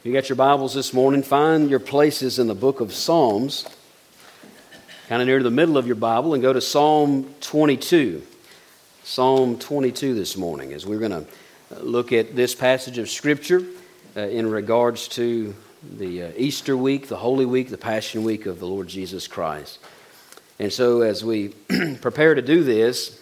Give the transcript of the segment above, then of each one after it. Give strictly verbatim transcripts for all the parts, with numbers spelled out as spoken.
You got your Bibles this morning, find your places in the book of Psalms, kind of near the middle of your Bible, and go to Psalm twenty-two. Psalm twenty-two this morning, as we're going to look at this passage of Scripture uh, in regards to the uh, Easter week, the Holy Week, the Passion Week of the Lord Jesus Christ. And so as we prepare to do this,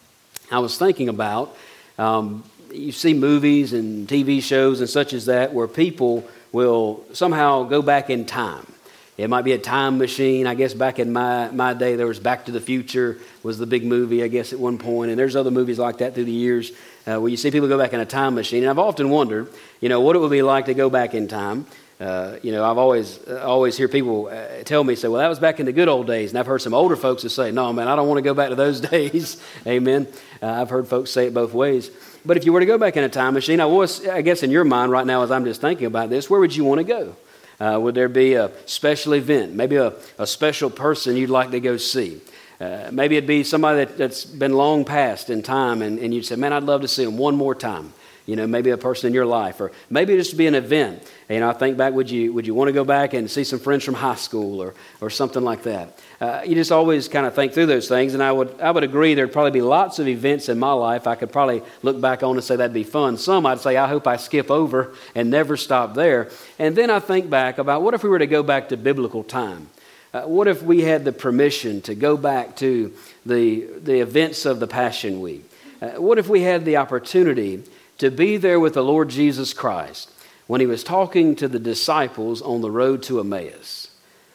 I was thinking about, um, you see movies and T V shows and such as that where people will somehow go back in time. It might be a time machine. I guess back in my, my day there was Back to the Future was the big movie, I guess, at one point. And there's other movies like that through the years uh, where you see people go back in a time machine. And I've often wondered, you know, what it would be like to go back in time. Uh, you know, I've always uh, always hear people uh, tell me, say, well, that was back in the good old days. And I've heard some older folks that say, no, man, I don't want to go back to those days. Amen. Uh, I've heard folks say it both ways. But if you were to go back in a time machine, I was, I guess in your mind right now as I'm just thinking about this, where would you want to go? Uh, would there be a special event, maybe a, a special person you'd like to go see? Uh, maybe it'd be somebody that, that's been long past in time, and, and you'd say, man, I'd love to see him one more time. You know, maybe a person in your life, or maybe just be an event. You know, I think back, would you would you want to go back and see some friends from high school or or something like that? Uh, you just always kind of think through those things, and I would I would agree there'd probably be lots of events in my life I could probably look back on and say that'd be fun. Some I'd say I hope I skip over and never stop there. And then I think back about what if we were to go back to biblical time? Uh, what if we had the permission to go back to the the events of the Passion Week? Uh, what if we had the opportunity to be there with the Lord Jesus Christ when he was talking to the disciples on the road to Emmaus?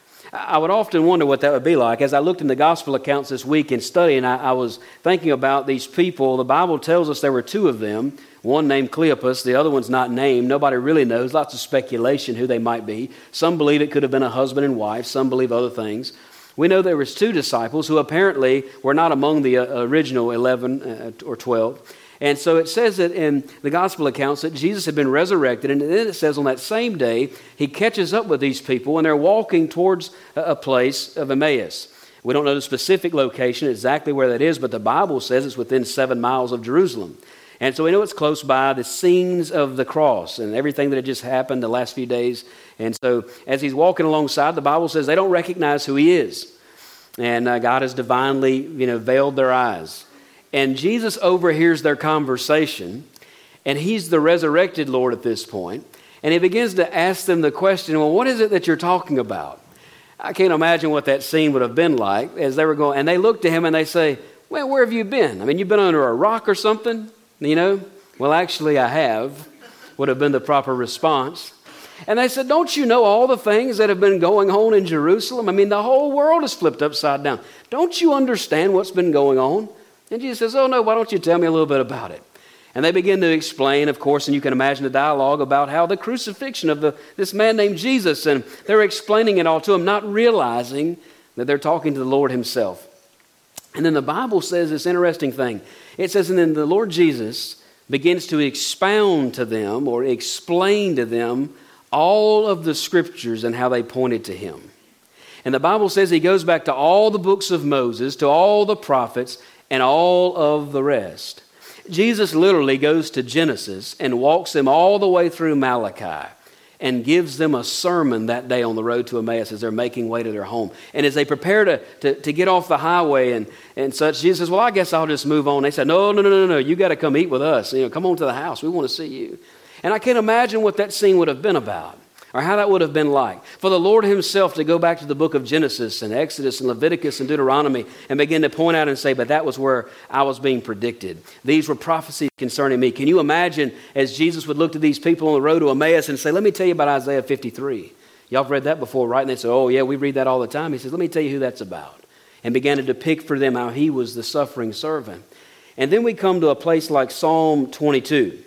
I would often wonder what that would be like. As I looked in the gospel accounts this week in studying, I, I was thinking about these people. The Bible tells us there were two of them, one named Cleopas, the other one's not named. Nobody really knows, lots of speculation who they might be. Some believe it could have been a husband and wife, some believe other things. We know there was two disciples who apparently were not among the uh, original eleven uh, or twelve. And so it says that in the gospel accounts that Jesus had been resurrected, and then it says on that same day, he catches up with these people, and they're walking towards a place of Emmaus. We don't know the specific location, exactly where that is, but the Bible says it's within seven miles of Jerusalem. And so we know it's close by, the scenes of the cross and everything that had just happened the last few days. And so as he's walking alongside, the Bible says they don't recognize who he is. And uh, God has divinely, you know, veiled their eyes. And Jesus overhears their conversation, and he's the resurrected Lord at this point, and he begins to ask them the question, well, what is it that you're talking about? I can't imagine what that scene would have been like as they were going, and they look to him and they say, well, where have you been? I mean, you've been under a rock or something, you know? Well, actually, I have, would have been the proper response. And they said, don't you know all the things that have been going on in Jerusalem? I mean, the whole world is flipped upside down. Don't you understand what's been going on? And Jesus says, oh, no, why don't you tell me a little bit about it? And they begin to explain, of course, and you can imagine the dialogue about how the crucifixion of the, this man named Jesus, and they're explaining it all to him, not realizing that they're talking to the Lord himself. And then the Bible says this interesting thing. It says, and then the Lord Jesus begins to expound to them or explain to them all of the scriptures and how they pointed to him. And the Bible says he goes back to all the books of Moses, to all the prophets, and all of the rest. Jesus literally goes to Genesis and walks them all the way through Malachi and gives them a sermon that day on the road to Emmaus as they're making way to their home. And as they prepare to, to, to get off the highway and, and such, Jesus says, well, I guess I'll just move on. They said, no, no, no, no, no, you got to come eat with us. You know, come on to the house. We want to see you. And I can't imagine what that scene would have been about, or how that would have been like. For the Lord himself to go back to the book of Genesis and Exodus and Leviticus and Deuteronomy and begin to point out and say, but that was where I was being predicted. These were prophecies concerning me. Can you imagine as Jesus would look to these people on the road to Emmaus and say, let me tell you about Isaiah fifty-three. Y'all have read that before, right? And they say, oh yeah, we read that all the time. He says, let me tell you who that's about. And began to depict for them how he was the suffering servant. And then we come to a place like Psalm twenty-two.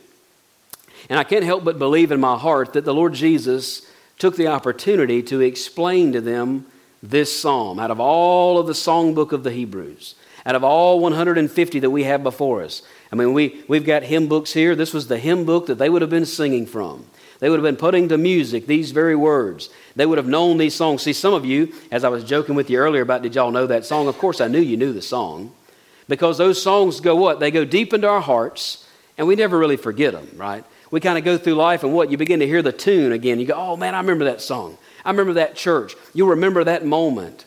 And I can't help but believe in my heart that the Lord Jesus took the opportunity to explain to them this psalm. Out of all of the songbook of the Hebrews, out of all one hundred fifty that we have before us. I mean, we, we've got hymn books here. This was the hymn book that they would have been singing from. They would have been putting to music these very words. They would have known these songs. See, some of you, as I was joking with you earlier about did y'all know that song? Of course, I knew you knew the song. Because those songs go what? They go deep into our hearts, and we never really forget them, right? We kind of go through life and what? You begin to hear the tune again. You go, oh man, I remember that song. I remember that church. You'll remember that moment.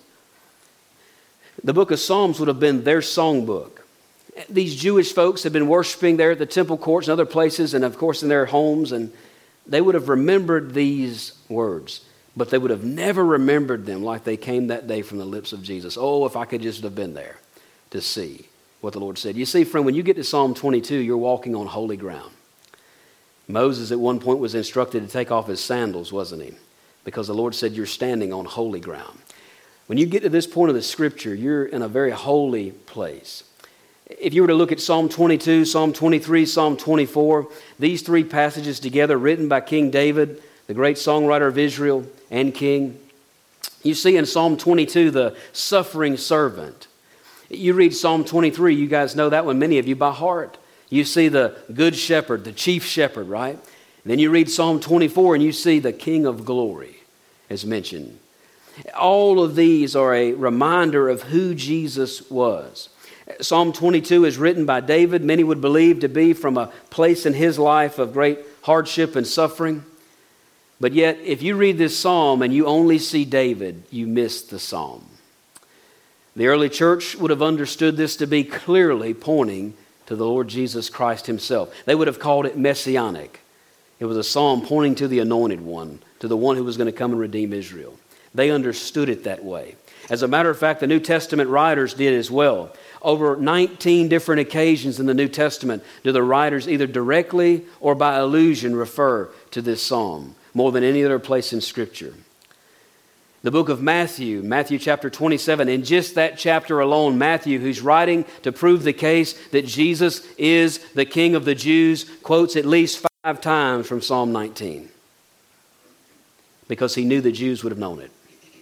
The book of Psalms would have been their songbook. These Jewish folks had been worshiping there at the temple courts and other places, and of course in their homes, and they would have remembered these words, but they would have never remembered them like they came that day from the lips of Jesus. Oh, if I could just have been there to see what the Lord said. You see, friend, when you get to Psalm twenty-two, you're walking on holy ground. Moses at one point was instructed to take off his sandals, wasn't he? Because the Lord said you're standing on holy ground. When you get to this point of the Scripture, you're in a very holy place. If you were to look at Psalm twenty-two, Psalm twenty-three, Psalm twenty-four, these three passages together, written by King David, the great songwriter of Israel and king, you see in Psalm twenty-two the suffering servant. You read Psalm twenty-three, you guys know that one, many of you by heart. You see the good shepherd, the chief shepherd, right? And then you read Psalm twenty-four and you see the King of glory as mentioned. All of these are a reminder of who Jesus was. Psalm twenty-two is written by David, many would believe to be from a place in his life of great hardship and suffering. But yet, if you read this psalm and you only see David, you miss the psalm. The early church would have understood this to be clearly pointing to the Lord Jesus Christ himself. They would have called it messianic. It was a psalm pointing to the anointed one, to the one who was going to come and redeem Israel. They understood it that way. As a matter of fact, the New Testament writers did as well. Over nineteen different occasions in the New Testament do the writers either directly or by allusion refer to this psalm, more than any other place in Scripture. The book of Matthew, Matthew chapter twenty-seven, in just that chapter alone, Matthew, who's writing to prove the case that Jesus is the King of the Jews, quotes at least five times from Psalm nineteen because he knew the Jews would have known it.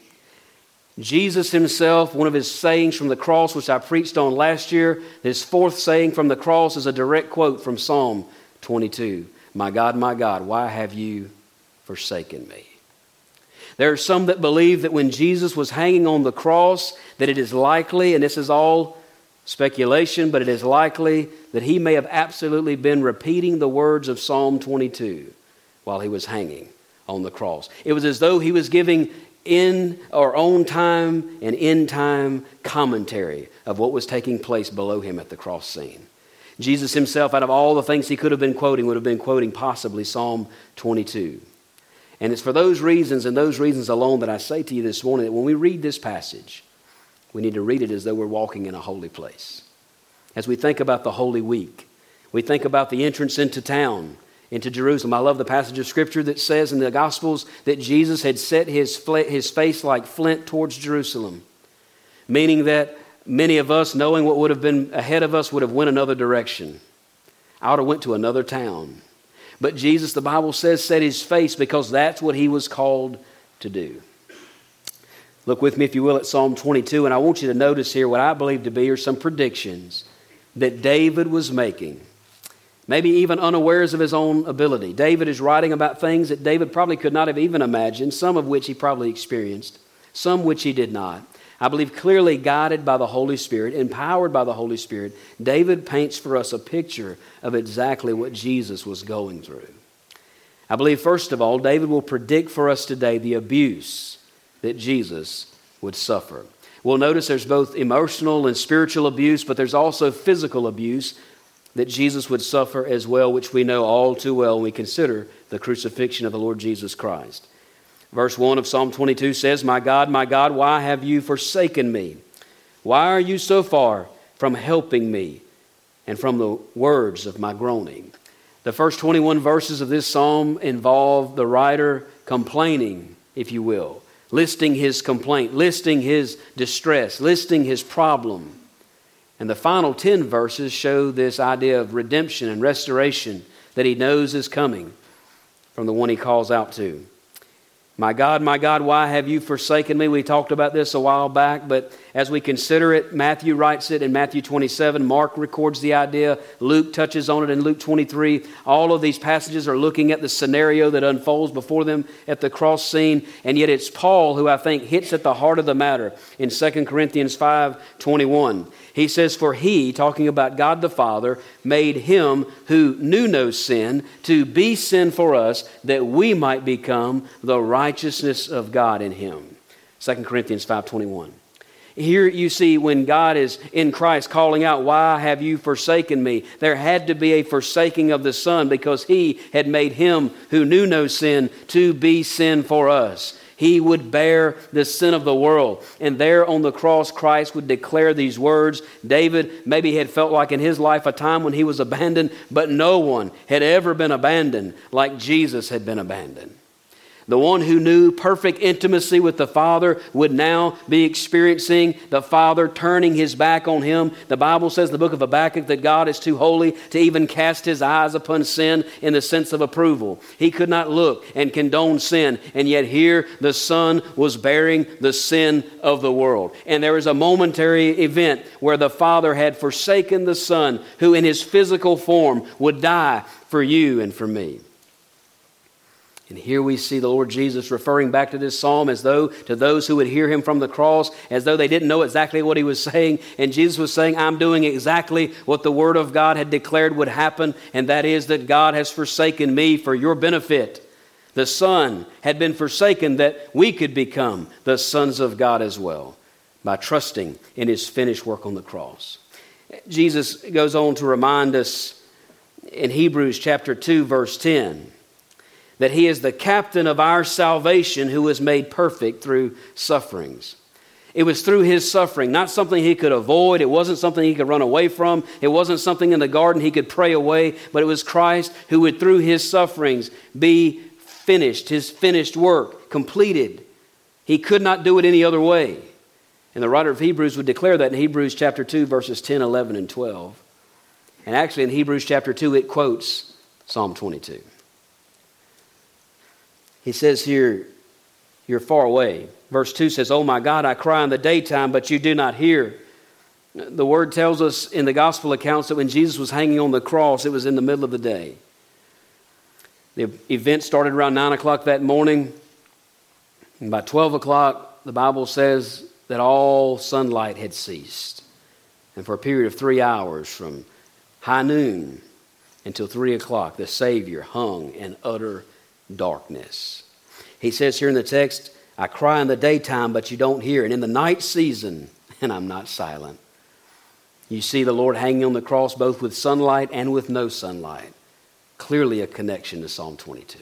Jesus himself, one of his sayings from the cross, which I preached on last year, his fourth saying from the cross is a direct quote from Psalm twenty-two. My God, my God, why have you forsaken me? There are some that believe that when Jesus was hanging on the cross, that it is likely, and this is all speculation, but it is likely that he may have absolutely been repeating the words of Psalm twenty-two while he was hanging on the cross. It was as though he was giving in or on time and in time commentary of what was taking place below him at the cross scene. Jesus himself, out of all the things he could have been quoting, would have been quoting possibly Psalm twenty-two. And it's for those reasons and those reasons alone that I say to you this morning that when we read this passage, we need to read it as though we're walking in a holy place. As we think about the Holy Week, we think about the entrance into town, into Jerusalem. I love the passage of Scripture that says in the Gospels that Jesus had set his, fl- his face like flint towards Jerusalem, meaning that many of us, knowing what would have been ahead of us, would have went another direction. I would have went to another town. But Jesus, the Bible says, set his face because that's what he was called to do. Look with me, if you will, at Psalm twenty-two, and I want you to notice here what I believe to be are some predictions that David was making. Maybe even unawares of his own ability. David is writing about things that David probably could not have even imagined, some of which he probably experienced, some which he did not. I believe clearly guided by the Holy Spirit, empowered by the Holy Spirit, David paints for us a picture of exactly what Jesus was going through. I believe, first of all, David will predict for us today the abuse that Jesus would suffer. We'll notice there's both emotional and spiritual abuse, but there's also physical abuse that Jesus would suffer as well, which we know all too well when we consider the crucifixion of the Lord Jesus Christ. Verse one of Psalm twenty-two says, My God, my God, why have you forsaken me? Why are you so far from helping me and from the words of my groaning? The first twenty-one verses of this psalm involve the writer complaining, if you will, listing his complaint, listing his distress, listing his problem. And the final ten verses show this idea of redemption and restoration that he knows is coming from the one he calls out to. My God, my God, why have you forsaken me? We talked about this a while back, but as we consider it, Matthew writes it in Matthew twenty-seven. Mark records the idea. Luke touches on it in Luke twenty-three. All of these passages are looking at the scenario that unfolds before them at the cross scene. And yet it's Paul who I think hits at the heart of the matter in Second Corinthians five twenty-one. He says, for he, talking about God the Father, made him who knew no sin to be sin for us, that we might become the righteousness of God in him. Second Corinthians five twenty-one. Here you see when God is in Christ calling out, why have you forsaken me? There had to be a forsaking of the Son because he had made him who knew no sin to be sin for us. He would bear the sin of the world. And there on the cross, Christ would declare these words. David maybe had felt like in his life a time when he was abandoned, but no one had ever been abandoned like Jesus had been abandoned. The one who knew perfect intimacy with the Father would now be experiencing the Father turning his back on him. The Bible says in the book of Habakkuk that God is too holy to even cast his eyes upon sin in the sense of approval. He could not look and condone sin, and yet here the Son was bearing the sin of the world. And there was a momentary event where the Father had forsaken the Son, who in his physical form would die for you and for me. And here we see the Lord Jesus referring back to this psalm as though to those who would hear him from the cross, as though they didn't know exactly what he was saying. And Jesus was saying, I'm doing exactly what the Word of God had declared would happen, and that is that God has forsaken me for your benefit. The Son had been forsaken that we could become the sons of God as well by trusting in his finished work on the cross. Jesus goes on to remind us in Hebrews chapter two, verse ten, that he is the captain of our salvation who was made perfect through sufferings. It was through his suffering, not something he could avoid. It wasn't something he could run away from. It wasn't something in the garden he could pray away. But it was Christ who would, through his sufferings, be finished, his finished work, completed. He could not do it any other way. And the writer of Hebrews would declare that in Hebrews chapter two, verses ten, eleven, and twelve. And actually in Hebrews chapter two, it quotes Psalm twenty-two. He says here, you're far away. Verse two says, oh my God, I cry in the daytime, but you do not hear. The word tells us in the gospel accounts that when Jesus was hanging on the cross, it was in the middle of the day. The event started around nine o'clock that morning. And by twelve o'clock, the Bible says that all sunlight had ceased. And for a period of three hours, from high noon until three o'clock, the Savior hung in utter darkness. He says here in the text, I cry in the daytime, but you don't hear. And in the night season, and I'm not silent. You see the Lord hanging on the cross both with sunlight and with no sunlight. Clearly a connection to Psalm twenty-two.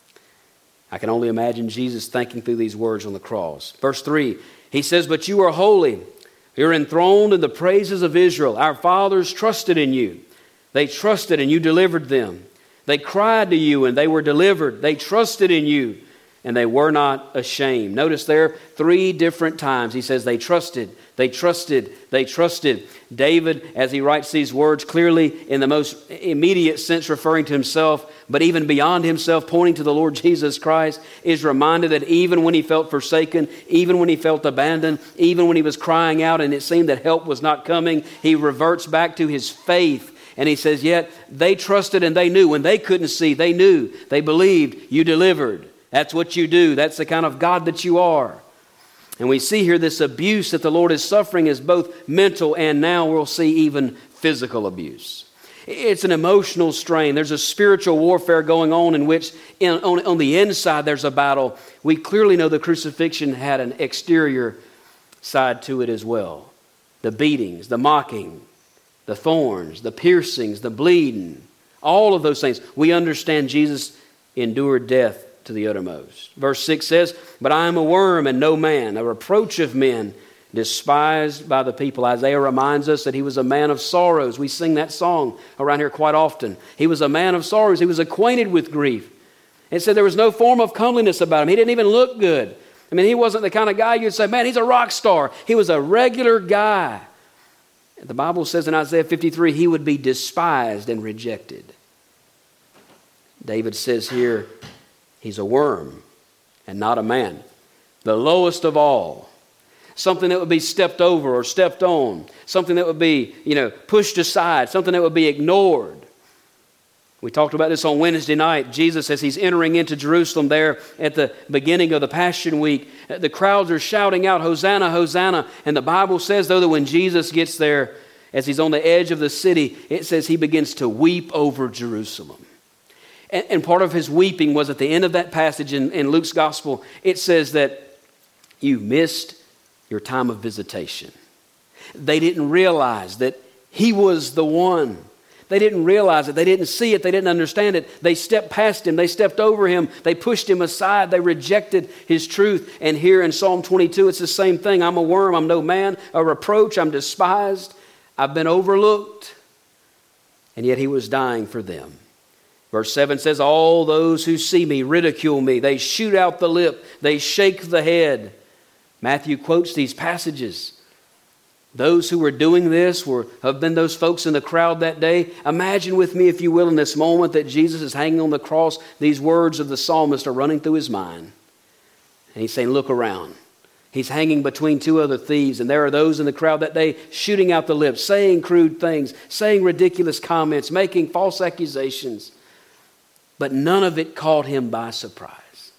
I can only imagine Jesus thinking through these words on the cross. Verse three, he says, but you are holy. You're enthroned in the praises of Israel. Our fathers trusted in you. They trusted and you delivered them. They cried to you and they were delivered. They trusted in you and they were not ashamed. Notice there three different times he says they trusted, they trusted, they trusted. David, as he writes these words, clearly in the most immediate sense referring to himself, but even beyond himself, pointing to the Lord Jesus Christ, is reminded that even when he felt forsaken, even when he felt abandoned, even when he was crying out and it seemed that help was not coming, he reverts back to his faith. And he says, yet they trusted and they knew. When they couldn't see, they knew. They believed. You delivered. That's what you do. That's the kind of God that you are. And we see here this abuse that the Lord is suffering is both mental and now we'll see even physical abuse. It's an emotional strain. There's a spiritual warfare going on in which in, on, on the inside there's a battle. We clearly know the crucifixion had an exterior side to it as well. The beatings, the mocking, the thorns, the piercings, the bleeding, all of those things. We understand Jesus endured death to the uttermost. Verse six says, but I am a worm and no man, a reproach of men, despised by the people. Isaiah reminds us that he was a man of sorrows. We sing that song around here quite often. He was a man of sorrows. He was acquainted with grief. It said there was no form of comeliness about him. He didn't even look good. I mean, he wasn't the kind of guy you'd say, man, he's a rock star. He was a regular guy. The Bible says in Isaiah fifty-three, he would be despised and rejected. David says here, he's a worm and not a man. The lowest of all. Something that would be stepped over or stepped on. Something that would be, you know, pushed aside. Something that would be ignored. We talked about this on Wednesday night. Jesus, as he's entering into Jerusalem there at the beginning of the Passion Week, the crowds are shouting out, Hosanna, Hosanna. And the Bible says, though, that when Jesus gets there, as he's on the edge of the city, it says he begins to weep over Jerusalem. And, and part of his weeping was at the end of that passage in, in Luke's Gospel, it says that you missed your time of visitation. They didn't realize that he was the one. They didn't realize it. They didn't see it. They didn't understand it. They stepped past him. They stepped over him. They pushed him aside. They rejected his truth. And here in Psalm twenty-two, it's the same thing. I'm a worm. I'm no man. A reproach. I'm despised. I've been overlooked. And yet he was dying for them. Verse seven says, all those who see me ridicule me. They shoot out the lip. They shake the head. Matthew quotes these passages. Those who were doing this were have been those folks in the crowd that day. Imagine with me, if you will, in this moment that Jesus is hanging on the cross, these words of the psalmist are running through his mind. And he's saying, look around. He's hanging between two other thieves, and there are those in the crowd that day shooting out the lips, saying crude things, saying ridiculous comments, making false accusations. But none of it caught him by surprise.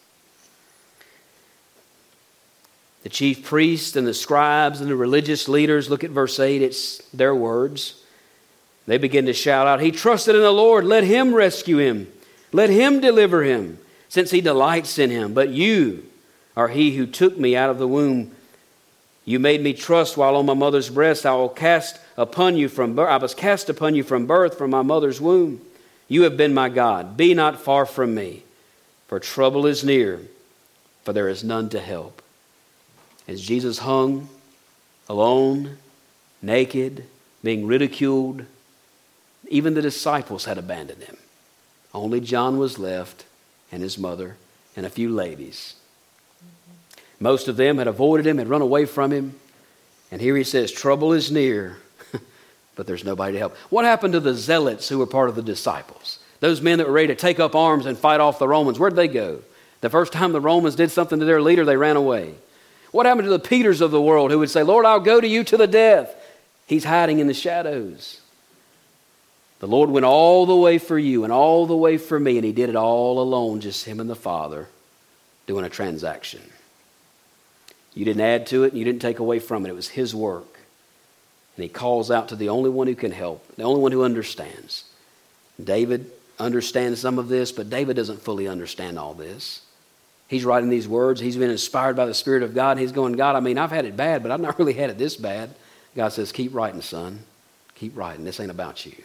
The chief priests and the scribes and the religious leaders, look at verse eight, it's their words. They begin to shout out, he trusted in the Lord, let him rescue him. Let him deliver him, since he delights in him. But you are he who took me out of the womb. You made me trust while on my mother's breast. I will cast upon you from birth. I was cast upon you from birth, from my mother's womb. You have been my God. Be not far from me, for trouble is near, for there is none to help. As Jesus hung alone, naked, being ridiculed, even the disciples had abandoned him. Only John was left, and his mother, and a few ladies. Most of them had avoided him, had run away from him. And here he says, trouble is near, but there's nobody to help. What happened to the zealots who were part of the disciples? Those men that were ready to take up arms and fight off the Romans, where'd they go? The first time the Romans did something to their leader, they ran away. What happened to the Peters of the world who would say, Lord, I'll go to you to the death? He's hiding in the shadows. The Lord went all the way for you and all the way for me, and he did it all alone, just him and the Father doing a transaction. You didn't add to it and you didn't take away from it. It was his work. And he calls out to the only one who can help, the only one who understands. David understands some of this, but David doesn't fully understand all this. He's writing these words. He's been inspired by the Spirit of God. He's going, God, I mean, I've had it bad, but I've not really had it this bad. God says, keep writing, son. Keep writing. This ain't about you.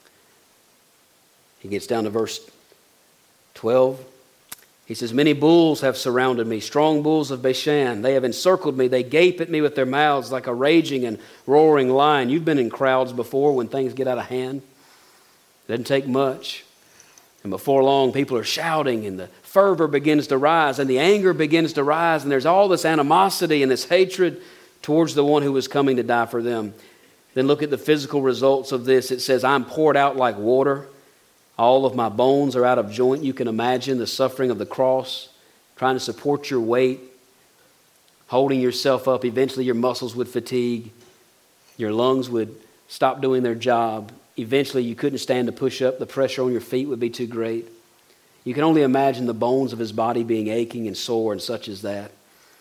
He gets down to verse twelve. He says, many bulls have surrounded me, strong bulls of Bashan. They have encircled me. They gape at me with their mouths like a raging and roaring lion. You've been in crowds before when things get out of hand. It doesn't take much. And before long, people are shouting, and the fervor begins to rise, and the anger begins to rise, and there's all this animosity and this hatred towards the one who was coming to die for them. Then look at the physical results of this. It says, I'm poured out like water. All of my bones are out of joint. You can imagine the suffering of the cross, trying to support your weight, holding yourself up. Eventually your muscles would fatigue. Your lungs would stop doing their job. Eventually you couldn't stand to push up. The pressure on your feet would be too great. You can only imagine the bones of his body being aching and sore and such as that.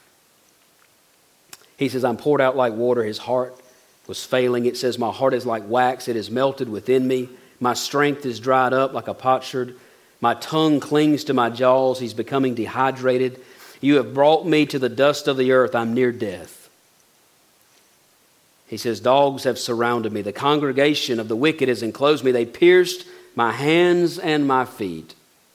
He says, I'm poured out like water. His heart was failing. It says, my heart is like wax. It is melted within me. My strength is dried up like a potsherd. My tongue clings to my jaws. He's becoming dehydrated. You have brought me to the dust of the earth. I'm near death. He says, dogs have surrounded me. The congregation of the wicked has enclosed me. They pierced my hands and my feet.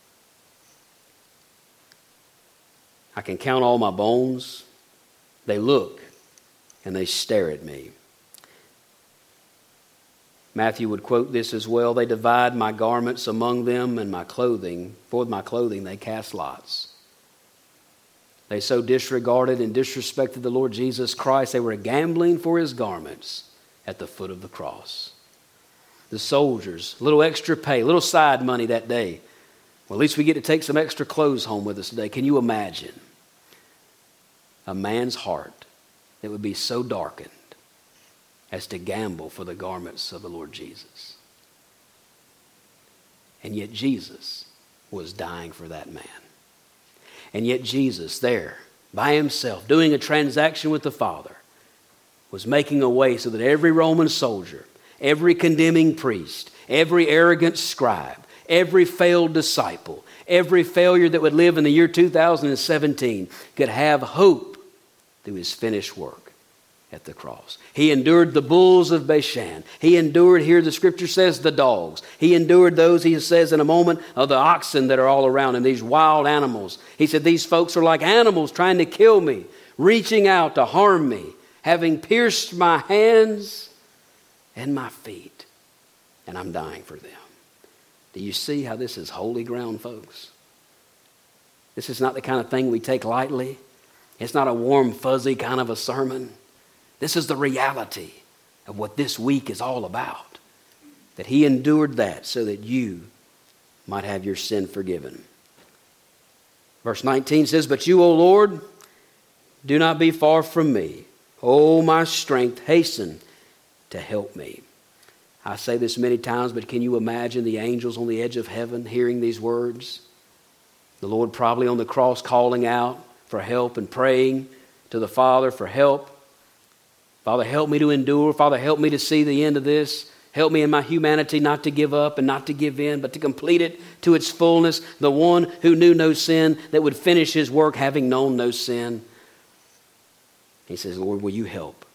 I can count all my bones. They look and they stare at me. Matthew would quote this as well. They divide my garments among them, and my clothing, for my clothing they cast lots. They so disregarded and disrespected the Lord Jesus Christ, they were gambling for his garments at the foot of the cross. The soldiers, a little extra pay, a little side money that day. Well, at least we get to take some extra clothes home with us today. Can you imagine? a man's heart that would be so darkened as to gamble for the garments of the Lord Jesus. And yet Jesus was dying for that man. And yet Jesus there by himself doing a transaction with the Father was making a way so that every Roman soldier, every condemning priest, every arrogant scribe, every failed disciple, every failure that would live in the year two thousand seventeen could have hope through his finished work at the cross. He endured the bulls of Bashan. He endured, here the scripture says, the dogs. He endured those, he says in a moment, of the oxen that are all around him, these wild animals. He said, these folks are like animals trying to kill me, reaching out to harm me, having pierced my hands and my feet, and I'm dying for them. Do you see how this is holy ground, folks? This is not the kind of thing we take lightly. It's not a warm, fuzzy kind of a sermon. This is the reality of what this week is all about. That he endured that so that you might have your sin forgiven. Verse nineteen says, but you, O Lord, do not be far from me. O my strength, hasten to help me. I say this many times, but can you imagine the angels on the edge of heaven hearing these words? The Lord probably on the cross calling out for help and praying to the Father for help. Father, help me to endure. Father, help me to see the end of this. Help me in my humanity not to give up and not to give in, but to complete it to its fullness. The one who knew no sin, that would finish his work having known no sin. He says, Lord, will you help?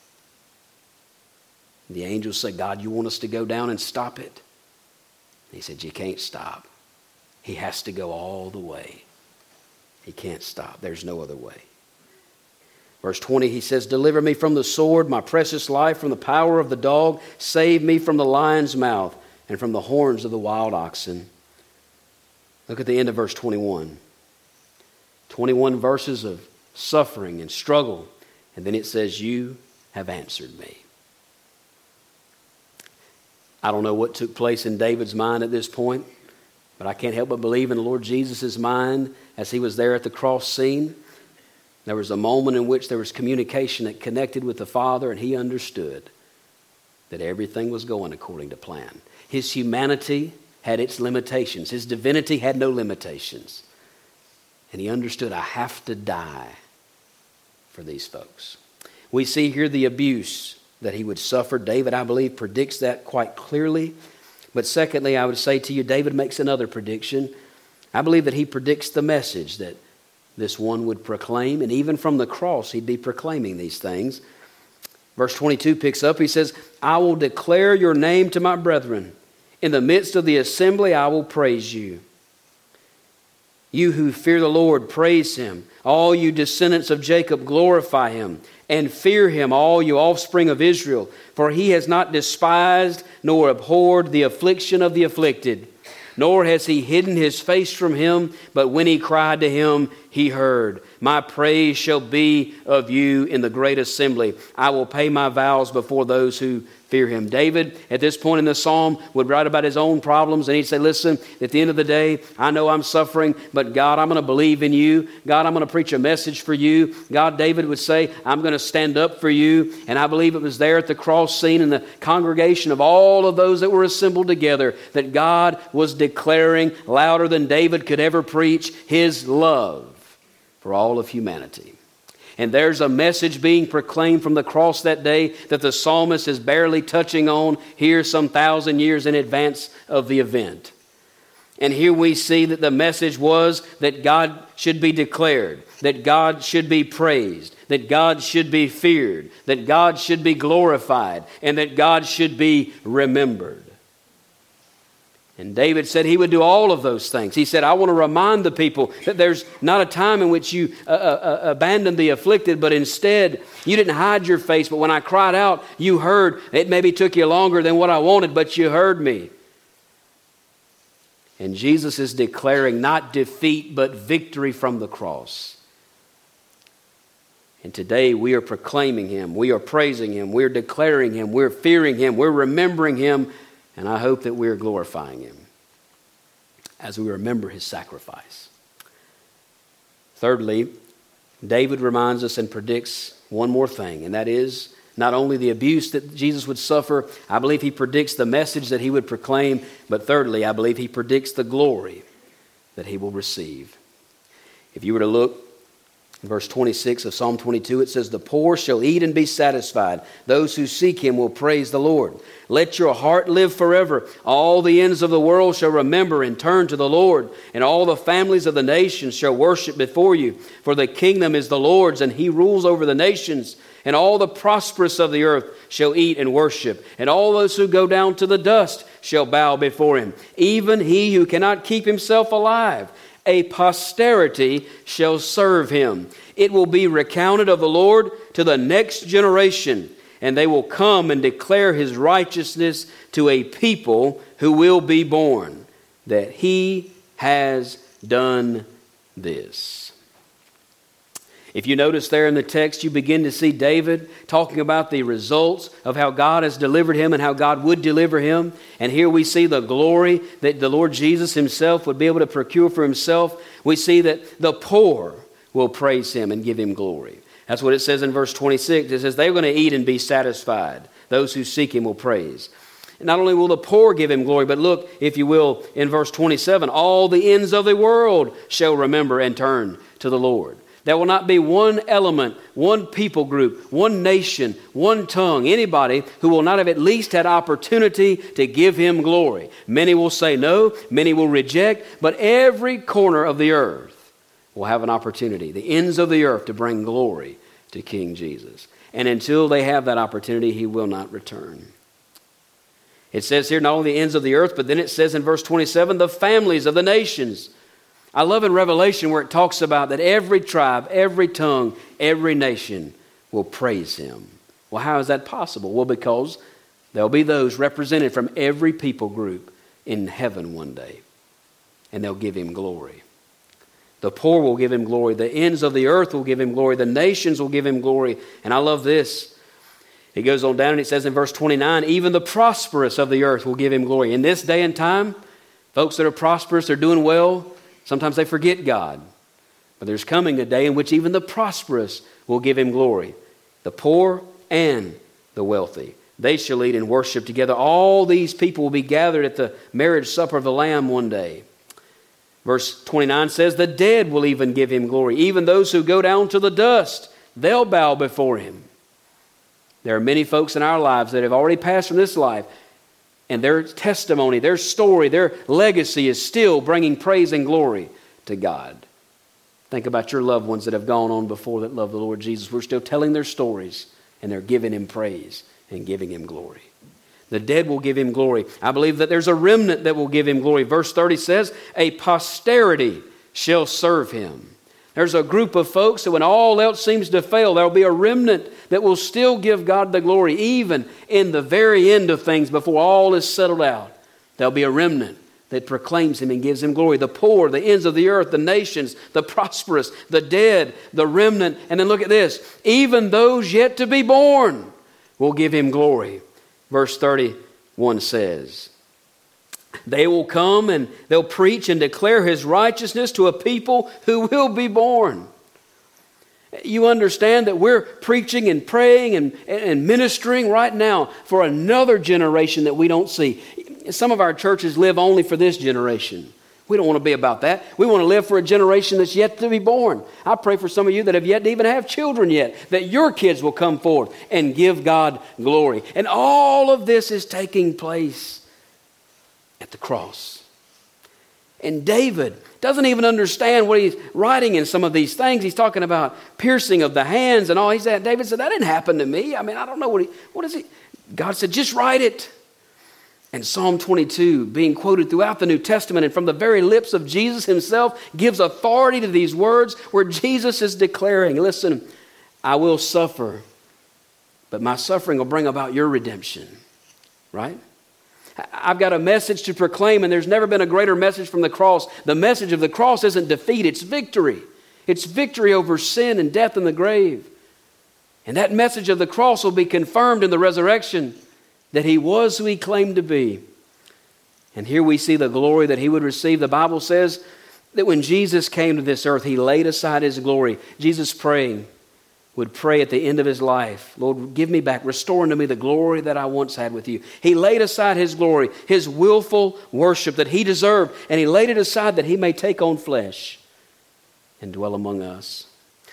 The angels said, God, you want us to go down and stop it? He said, you can't stop. He has to go all the way. He can't stop. There's no other way. Verse twenty, he says, deliver me from the sword, my precious life, from the power of the dog. Save me from the lion's mouth and from the horns of the wild oxen. Look at the end of verse twenty-one. twenty-one verses of suffering and struggle. And then it says, you have answered me. I don't know what took place in David's mind at this point, but I can't help but believe in the Lord Jesus' mind as he was there at the cross scene. There was a moment in which there was communication that connected with the Father, and he understood that everything was going according to plan. His humanity had its limitations. His divinity had no limitations. And he understood, I have to die for these folks. We see here the abuse that he would suffer. David, I believe, predicts that quite clearly. But secondly, I would say to you, David makes another prediction. I believe that he predicts the message that this one would proclaim, and even from the cross he'd be proclaiming these things. Verse twenty-two picks up, he says, I will declare your name to my brethren. In the midst of the assembly I will praise you. You who fear the Lord, praise him. All you descendants of Jacob, glorify him. And fear him, all you offspring of Israel. For he has not despised nor abhorred the affliction of the afflicted. Nor has he hidden his face from him, but when he cried to him, he heard. My praise shall be of you in the great assembly. I will pay my vows before those who fear him. David, at this point in the psalm, would write about his own problems, and he'd say, listen, at the end of the day, I know I'm suffering, but God, I'm going to believe in you. God, I'm going to preach a message for you. God, David would say, I'm going to stand up for you. And I believe it was there at the cross scene in the congregation of all of those that were assembled together that God was declaring louder than David could ever preach his love for all of humanity. And there's a message being proclaimed from the cross that day that the psalmist is barely touching on here some thousand years in advance of the event. And here we see that the message was that God should be declared, that God should be praised, that God should be feared, that God should be glorified, and that God should be remembered. And David said he would do all of those things. He said, I want to remind the people that there's not a time in which you uh, uh, abandoned the afflicted, but instead you didn't hide your face. But when I cried out, you heard. It maybe took you longer than what I wanted, but you heard me. And Jesus is declaring not defeat, but victory from the cross. And today we are proclaiming him. We are praising him. We're declaring him. We're fearing him. We're remembering him. And I hope that we're glorifying him as we remember his sacrifice. Thirdly, David reminds us and predicts one more thing, and that is not only the abuse that Jesus would suffer, I believe he predicts the message that he would proclaim, but thirdly, I believe he predicts the glory that he will receive. If you were to look in verse twenty-six of Psalm twenty-two, it says, "The poor shall eat and be satisfied. Those who seek him will praise the Lord. Let your heart live forever. All the ends of the world shall remember and turn to the Lord, and all the families of the nations shall worship before you. For the kingdom is the Lord's, and he rules over the nations. And all the prosperous of the earth shall eat and worship, and all those who go down to the dust shall bow before him. Even he who cannot keep himself alive, a posterity shall serve him. It will be recounted of the Lord to the next generation, and they will come and declare his righteousness to a people who will be born, that he has done this." If you notice there in the text, you begin to see David talking about the results of how God has delivered him and how God would deliver him. And here we see the glory that the Lord Jesus himself would be able to procure for himself. We see that the poor will praise him and give him glory. That's what it says in verse twenty-six. It says they're going to eat and be satisfied. Those who seek him will praise. And not only will the poor give him glory, but look, if you will, in verse twenty-seven, all the ends of the world shall remember and turn to the Lord. There will not be one element, one people group, one nation, one tongue, anybody who will not have at least had opportunity to give him glory. Many will say no, many will reject, but every corner of the earth will have an opportunity, the ends of the earth, to bring glory to King Jesus. And until they have that opportunity, he will not return. It says here not only the ends of the earth, but then it says in verse twenty-seven, the families of the nations. I love in Revelation where it talks about that every tribe, every tongue, every nation will praise him. Well, how is that possible? Well, because there'll be those represented from every people group in heaven one day, and they'll give him glory. The poor will give him glory. The ends of the earth will give him glory. The nations will give him glory. And I love this. He goes on down and it says in verse twenty-nine, even the prosperous of the earth will give him glory. In this day and time, folks that are prosperous, they're doing well, sometimes they forget God. But there's coming a day in which even the prosperous will give him glory. The poor and the wealthy. They shall eat and worship together. All these people will be gathered at the marriage supper of the Lamb one day. Verse twenty-nine says, the dead will even give him glory. Even those who go down to the dust, they'll bow before him. There are many folks in our lives that have already passed from this life, and their testimony, their story, their legacy is still bringing praise and glory to God. Think about your loved ones that have gone on before that love the Lord Jesus. We're still telling their stories, and they're giving him praise and giving him glory. The dead will give him glory. I believe that there's a remnant that will give him glory. Verse thirty says, a posterity shall serve him. There's a group of folks that when all else seems to fail, there will be a remnant that will still give God the glory, even in the very end of things before all is settled out. There'll be a remnant that proclaims him and gives him glory. The poor, the ends of the earth, the nations, the prosperous, the dead, the remnant. And then look at this. Even those yet to be born will give him glory. Verse thirty-one says, they will come and they'll preach and declare his righteousness to a people who will be born. You understand that we're preaching and praying and, and ministering right now for another generation that we don't see. Some of our churches live only for this generation. We don't want to be about that. We want to live for a generation that's yet to be born. I pray for some of you that have yet to even have children yet, that your kids will come forth and give God glory. And all of this is taking place at the cross. And David doesn't even understand what he's writing in some of these things. He's talking about piercing of the hands and all. He said, David said, that didn't happen to me. I mean, I don't know what he, what is he? God said, just write it. And Psalm twenty-two, being quoted throughout the New Testament and from the very lips of Jesus himself, gives authority to these words where Jesus is declaring, listen, I will suffer, but my suffering will bring about your redemption. Right? I've got a message to proclaim, and there's never been a greater message from the cross. The message of the cross isn't defeat, it's victory. It's victory over sin and death and the grave. And that message of the cross will be confirmed in the resurrection, that he was who he claimed to be. And here we see the glory that he would receive. The Bible says That when Jesus came to this earth, he laid aside his glory. Jesus praying would pray at the end of his life, Lord, give me back, restore unto me the glory that I once had with you. He laid aside his glory, his willful worship that he deserved, and he laid it aside that he may take on flesh and dwell among us.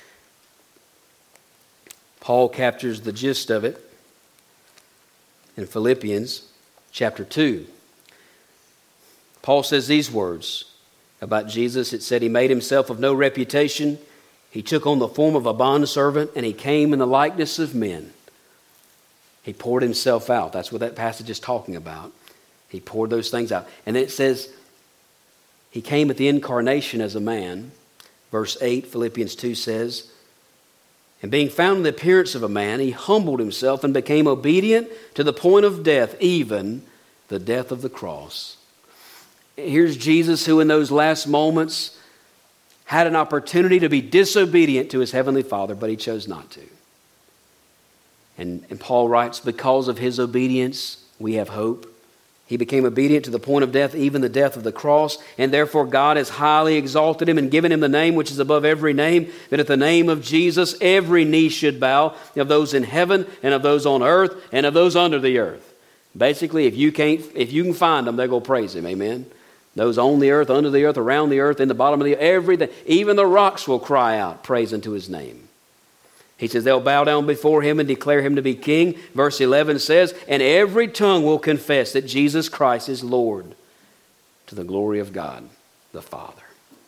Paul captures the gist of it in Philippians chapter two. Paul says these words about Jesus. It said he made himself of no reputation. He took on the form of a bondservant, and he came in the likeness of men. He poured himself out. That's what that passage is talking about. He poured those things out. And then it says he came at the incarnation as a man. Verse eight, Philippians two says, and being found in the appearance of a man, he humbled himself and became obedient to the point of death, even the death of the cross. Here's Jesus who in those last moments had an opportunity to be disobedient to his heavenly Father, but he chose not to. And, and Paul writes, because of his obedience, we have hope. He became obedient to the point of death, even the death of the cross, and therefore God has highly exalted him and given him the name which is above every name, that at the name of Jesus every knee should bow, of those in heaven and of those on earth and of those under the earth. Basically, if you can't, if you can find them, they're going to praise him. Amen. Those on the earth, under the earth, around the earth, in the bottom of the earth, everything. Even the rocks will cry out praise unto his name. He says they'll bow down before him and declare him to be king. Verse eleven says, and every tongue will confess that Jesus Christ is Lord, to the glory of God the Father.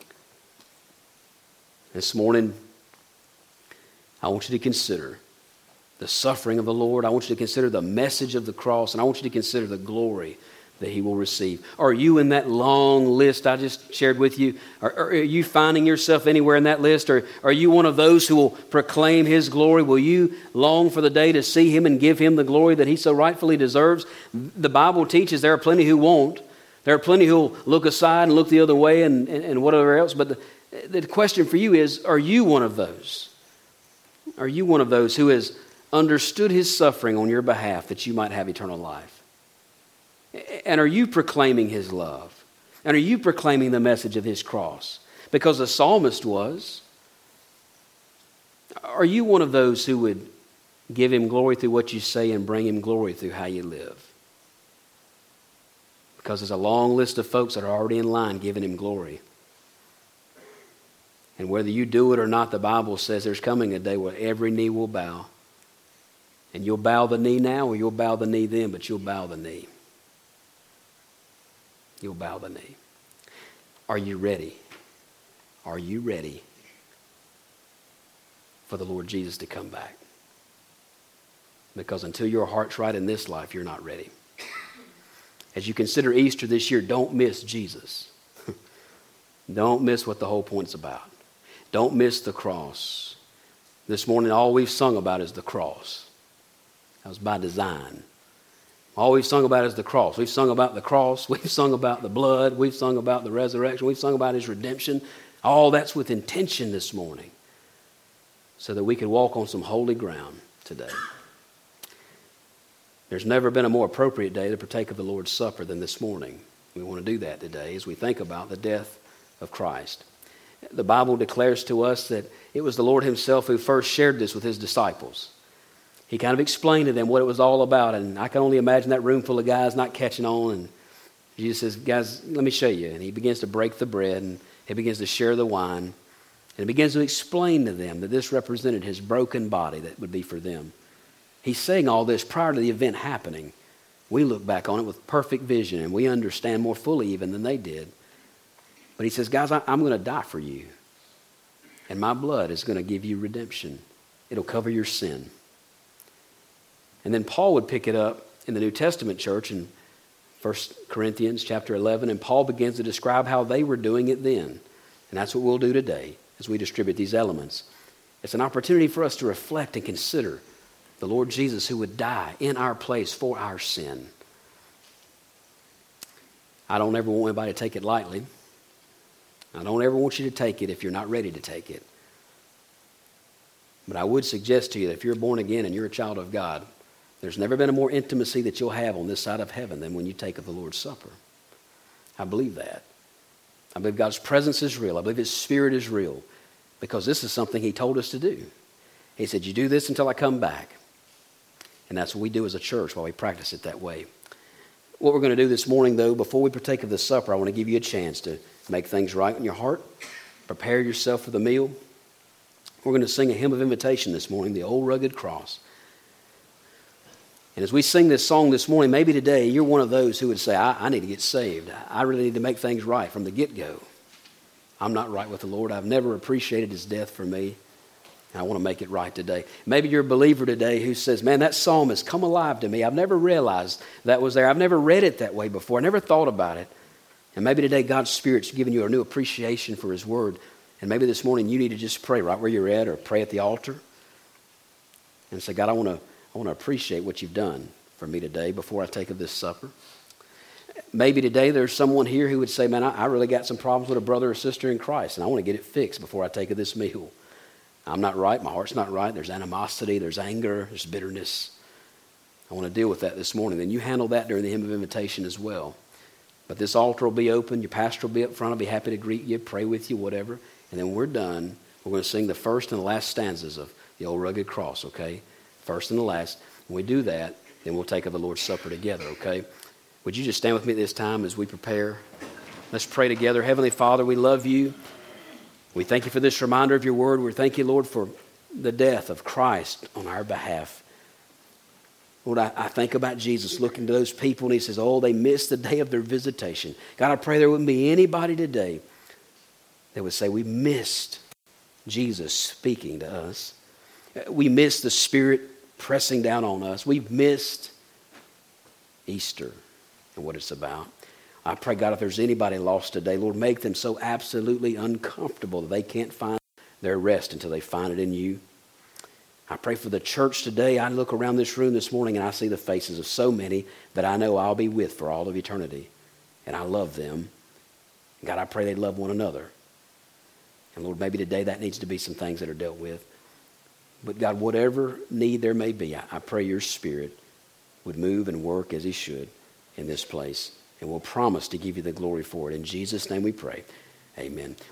This morning, I want you to consider the suffering of the Lord. I want you to consider the message of the cross, and I want you to consider the glory that he will receive. Are you in that long list I just shared with you? Are, are you finding yourself anywhere in that list? Or are you one of those who will proclaim his glory? Will you long for the day to see him and give him the glory that he so rightfully deserves? The Bible teaches there are plenty who won't. There are plenty who will look aside and look the other way and, and, and whatever else. But the, the question for you is, are you one of those? Are you one of those who has understood his suffering on your behalf that you might have eternal life? And are you proclaiming his love? And are you proclaiming the message of his cross? Because the psalmist was. Are you one of those who would give him glory through what you say and bring him glory through how you live? Because there's a long list of folks that are already in line giving him glory. And whether you do it or not, the Bible says there's coming a day where every knee will bow. And you'll bow the knee now or you'll bow the knee then, but you'll bow the knee. You'll bow the knee. Are you ready? Are you ready for the Lord Jesus to come back? Because until your heart's right in this life, you're not ready. As you consider Easter this year, don't miss Jesus. Don't miss what the whole point's about. Don't miss the cross. This morning, all we've sung about is the cross. That was by design. All we've sung about is the cross. We've sung about the cross. We've sung about the blood. We've sung about the resurrection. We've sung about his redemption. All that's with intention this morning so that we can walk on some holy ground today. There's never been a more appropriate day to partake of the Lord's Supper than this morning. We want to do that today as we think about the death of Christ. The Bible declares to us that it was the Lord himself who first shared this with his disciples. He kind of explained to them what it was all about, and I can only imagine that room full of guys not catching on. And Jesus says, guys, let me show you. And he begins to break the bread, and he begins to share the wine, and he begins to explain to them that this represented his broken body that would be for them. He's saying all this prior to the event happening. We look back on it with perfect vision, and we understand more fully even than they did. But he says, guys, I, I'm going to die for you, and my blood is going to give you redemption. It'll cover your sin. And then Paul would pick it up in the New Testament church in First Corinthians chapter eleven, and Paul begins to describe how they were doing it then. And that's what we'll do today as we distribute these elements. It's an opportunity for us to reflect and consider the Lord Jesus who would die in our place for our sin. I don't ever want anybody to take it lightly. I don't ever want you to take it if you're not ready to take it. But I would suggest to you that if you're born again and you're a child of God, there's never been a more intimacy that you'll have on this side of heaven than when you take of the Lord's Supper. I believe that. I believe God's presence is real. I believe His Spirit is real, because this is something He told us to do. He said, you do this until I come back. And that's what we do as a church while we practice it that way. What we're going to do this morning, though, before we partake of the supper, I want to give you a chance to make things right in your heart. Prepare yourself for the meal. We're going to sing a hymn of invitation this morning, The Old Rugged Cross. And as we sing this song this morning, maybe today you're one of those who would say, I, I need to get saved. I really need to make things right from the get-go. I'm not right with the Lord. I've never appreciated His death for me. And I want to make it right today. Maybe you're a believer today who says, man, that psalm has come alive to me. I've never realized that was there. I've never read it that way before. I never thought about it. And maybe today God's Spirit's giving you a new appreciation for His Word. And maybe this morning you need to just pray right where you're at, or pray at the altar and say, God, I want to I want to appreciate what You've done for me today before I take of this supper. Maybe today there's someone here who would say, man, I, I really got some problems with a brother or sister in Christ, and I want to get it fixed before I take of this meal. I'm not right. My heart's not right. There's animosity. There's anger. There's bitterness. I want to deal with that this morning. Then you handle that during the hymn of invitation as well. But this altar will be open. Your pastor will be up front. I'll be happy to greet you, pray with you, whatever. And then when we're done, we're going to sing the first and the last stanzas of The Old Rugged Cross, okay? First and the last. When we do that, then we'll take of the Lord's Supper together, okay? Would you just stand with me at this time as we prepare? Let's pray together. Heavenly Father, we love You. We thank You for this reminder of Your Word. We thank You, Lord, for the death of Christ on our behalf. Lord, I, I think about Jesus looking to those people, and He says, oh, they missed the day of their visitation. God, I pray there wouldn't be anybody today that would say, we missed Jesus speaking to us. We missed the Spirit pressing down on us. We've missed Easter and what it's about. I pray, God, if there's anybody lost today, Lord, make them so absolutely uncomfortable that they can't find their rest until they find it in You. I pray for the church today. I look around this room this morning and I see the faces of so many that I know I'll be with for all of eternity. And I love them. God, I pray they love one another. And Lord, maybe today that needs to be some things that are dealt with. But God, whatever need there may be, I, I pray Your Spirit would move and work as He should in this place. And we'll promise to give You the glory for it. In Jesus' name we pray. Amen.